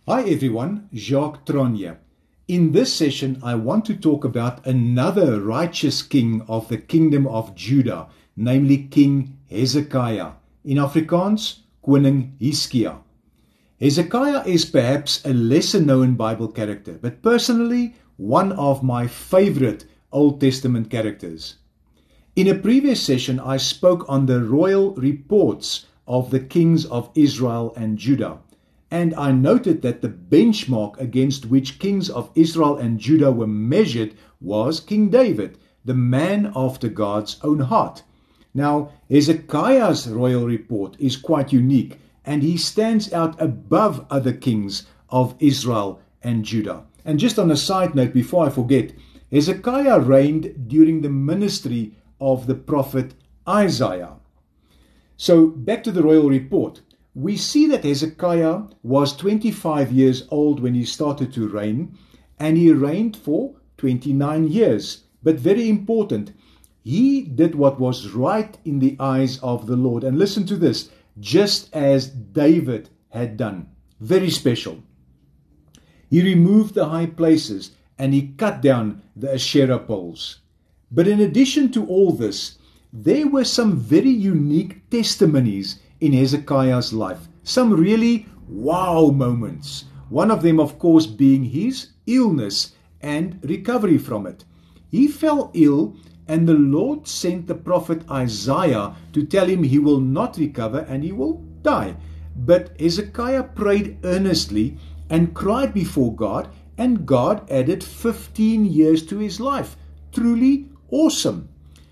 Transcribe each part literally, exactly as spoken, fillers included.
Hi everyone, Jacques Tronje. In this session, I want to talk about another righteous king of the kingdom of Judah, namely King Hezekiah. In Afrikaans, Koning Hizkia. Hezekiah is perhaps a lesser known Bible character, but personally, one of my favorite Old Testament characters. In a previous session, I spoke on the royal reports of the kings of Israel and Judah. And I noted that the benchmark against which kings of Israel and Judah were measured was King David, the man after God's own heart. Now, Hezekiah's royal report is quite unique, and he stands out above other kings of Israel and Judah. And just on a side note, before I forget, Hezekiah reigned during the ministry of the prophet Isaiah. So, back to the royal report. We see that Hezekiah was twenty-five years old when he started to reign, and he reigned for twenty-nine years. But very important, he did what was right in the eyes of the Lord. And listen to this, just as David had done. Very special. He removed the high places and he cut down the Asherah poles. But in addition to all this, there were some very unique testimonies in Hezekiah's life. Some really wow moments. One of them, of course, being his illness and recovery from it. He fell ill, and the Lord sent the prophet Isaiah to tell him he will not recover and he will die. But Hezekiah prayed earnestly and cried before God, and God added fifteen years to his life. Truly awesome.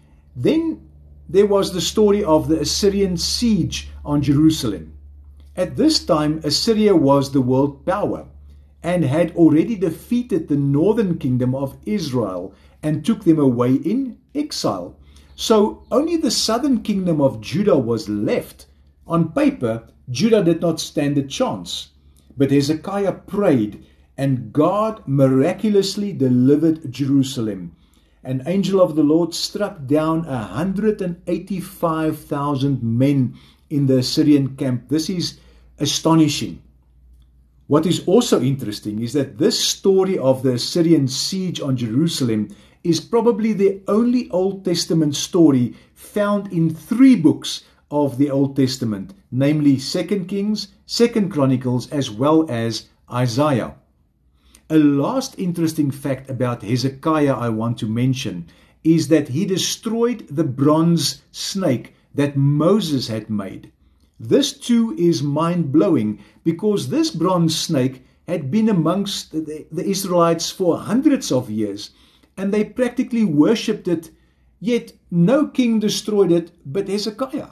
Then there was the story of the Assyrian siege on Jerusalem. At this time, Assyria was the world power and had already defeated the northern kingdom of Israel and took them away in exile. So only the southern kingdom of Judah was left. On paper, Judah did not stand a chance. But Hezekiah prayed, and God miraculously delivered Jerusalem. An angel of the Lord struck down one hundred eighty-five thousand men in the Assyrian camp. This is astonishing. What is also interesting is that this story of the Assyrian siege on Jerusalem is probably the only Old Testament story found in three books of the Old Testament, namely Second Kings, Second Chronicles, as well as Isaiah. A last interesting fact about Hezekiah I want to mention is that he destroyed the bronze snake that Moses had made. This too is mind-blowing because this bronze snake had been amongst the, the Israelites for hundreds of years, and they practically worshipped it, yet no king destroyed it but Hezekiah.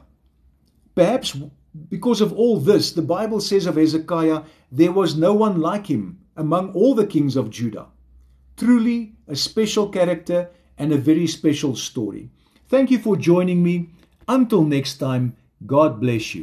Perhaps because of all this, the Bible says of Hezekiah, there was no one like him among all the kings of Judah. Truly a special character and a very special story. Thank you for joining me. Until next time, God bless you.